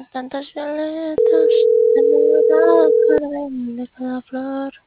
tantas violetas, de moda cada vez con la flor.